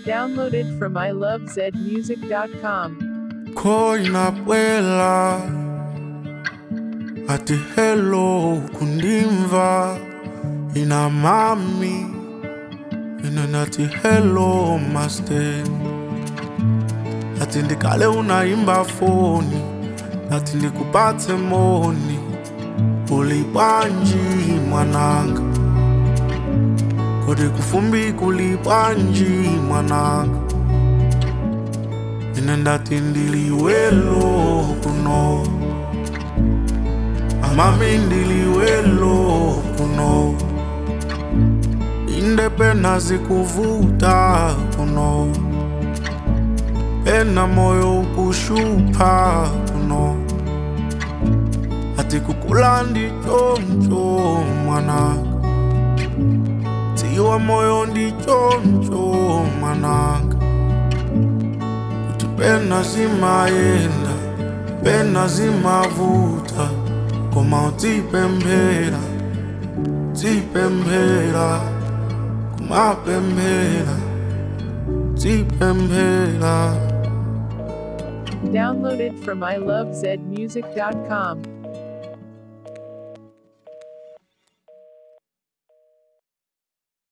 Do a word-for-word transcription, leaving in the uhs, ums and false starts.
Downloaded from i love zed music dot com. Koina bwela ati hello kundimva ina mami ina nati hello master ati ndikale unaimba foni ati ndikupate moni ulipanji mwananga kodi kufumbi kulipanji mwananga ina ndati ndiliwelo kuno amami ndiliwelo kuno inde pena zikuvuta kuno pena moyo ukushupa kuno ati kukula ndichoncho mwananga tiwa moyo ndichoncho mwananga kuti pena zimayenda pena zimavuta koma utipembera tipembera kumapembera tipembera. Downloaded from i love zed music dot com.